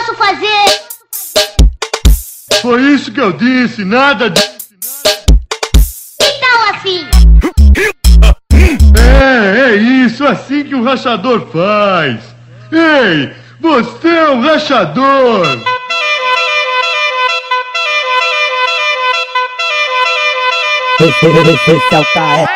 posso fazer. Foi isso que eu disse, nada de... Que tal assim? É isso, assim que um rachador faz. Ei, você é um rachador! Esse é o KF.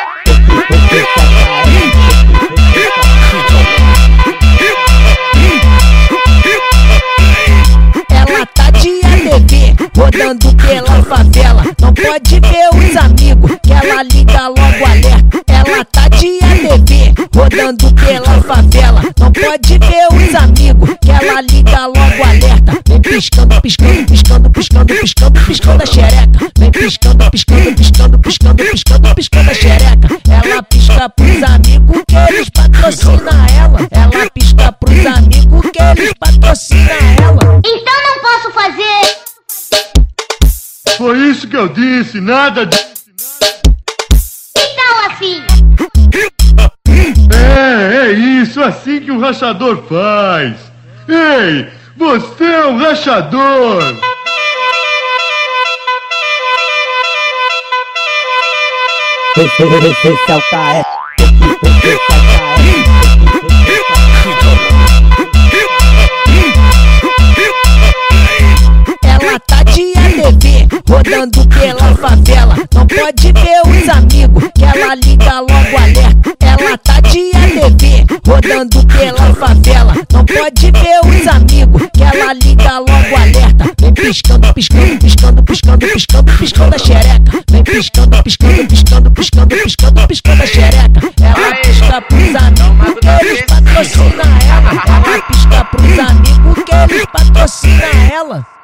Ela tá de ATV, rodando pela favela. Não pode ver os amigos, que ela liga logo alerta. Ela tá de ATV, rodando pela favela. Não pode ver os amigos, que ela liga logo alerta. Vem piscando, piscando, piscando, piscando, piscando, piscando a xereca. Vem piscando, piscando, piscando, piscando, piscando, piscando a xereca. Ela pisca pros amigos que eles patrocinam ela. Ela pisca pros amigos que eles patrocinam ela. Então não posso fazer. Foi isso que eu disse, nada de... Que tal assim? É isso, assim que um rachador faz. Ei, você é um rachador! Esse é o KF. Ela tá de ATV, rodando pela favela. Não pode ver os amigos, que ela liga logo alerta. Ela tá de ATV, rodando pela favela. Não pode ver os amigos, que ela liga logo alerta. Vem piscando, piscando, piscando, piscando, piscando, piscando a xereca. Vem piscando, piscando, piscando, piscando, piscando, piscando a xereca. Ela pisca pros amigos que eles patrocinam ela. Ela pisca pros amigos que eles patrocinam ela.